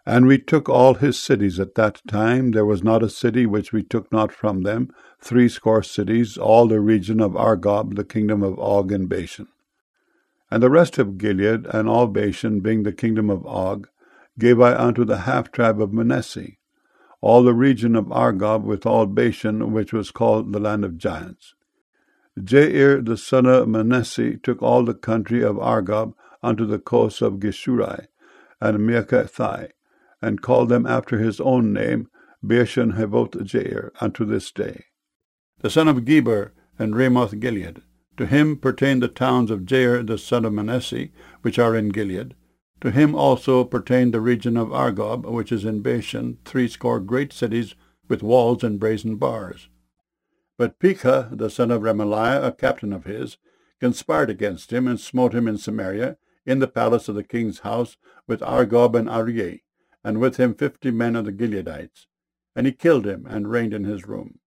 And we took all his cities at that time. There was not a city which we took not from them, 80 cities, all the region of Argob, the kingdom of Og and Bashan. And the rest of Gilead and all Bashan, being the kingdom of Og, gave I unto the half tribe of Manasseh, all the region of Argob with all Bashan, which was called the land of giants. Jair the son of Manasseh took all the country of Argob unto the coasts of Geshurai and Meakathai, and called them after his own name, Bashan Havoth Jair, unto this day. The son of Geber and Ramoth Gilead. To him pertain the towns of Jair the son of Manasseh, which are in Gilead. To him also pertain the region of Argob, which is in Bashan, 80 great cities with walls and brazen bars. But Pekah the son of Remaliah, a captain of his, conspired against him, and smote him in Samaria, in the palace of the king's house, with Argob and Arieh, and with him 50 men of the Gileadites. And he killed him, and reigned in his room.